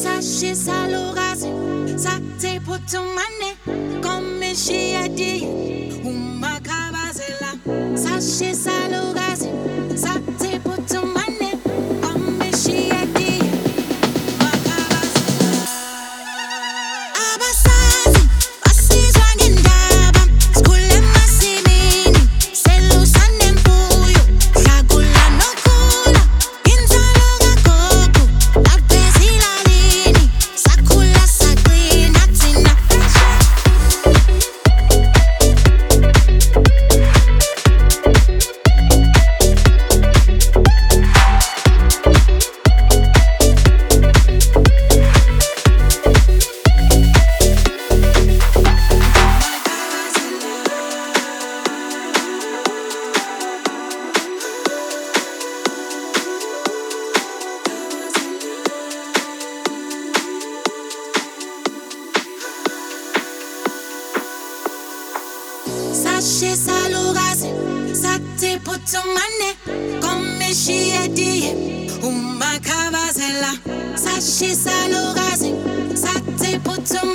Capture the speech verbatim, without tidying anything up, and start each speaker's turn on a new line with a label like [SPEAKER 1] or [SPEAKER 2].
[SPEAKER 1] Sache salogasi, sakte putumane, come she adi, umakabazela. Sache salogasi, sakte putumane, come she adi, umakabazela. Abasazi, basizwa ngendaba, skule masimini, selusane mpuyo, shagula nokula, inzalo kagogo, laphezilalini, sakhula saqina thina. Sache salogasi, sakte putumane, come she adi, umakabazela. Sache salogasi, sakte putumane.